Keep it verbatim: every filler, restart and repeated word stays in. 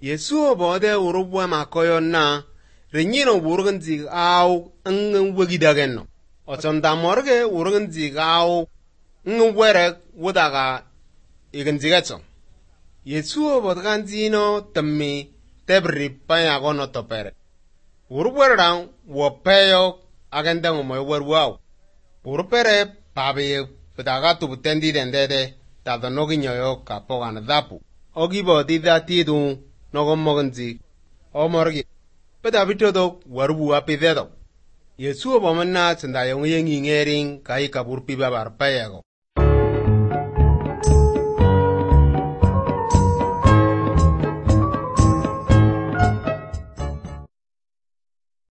Yesu bode urubwa makoyo na renyino urgen zig au ng wegidagenno. Ochonda morge urgen zig au ng were wudaga igen zigetso. Yesu bodgan zino tammi tebri payagono topere. Urubwerang wopeyo agenda mo werwau. Urupere pabe pedaga tu butendi dendede da nogi nyoyo kapogana dapu. Ogibo dida tidu nogo moganzi o morgi peda bitodo warbu apidedo Yesu bomana senda yong yengi ngering kai kabur piba bar payago.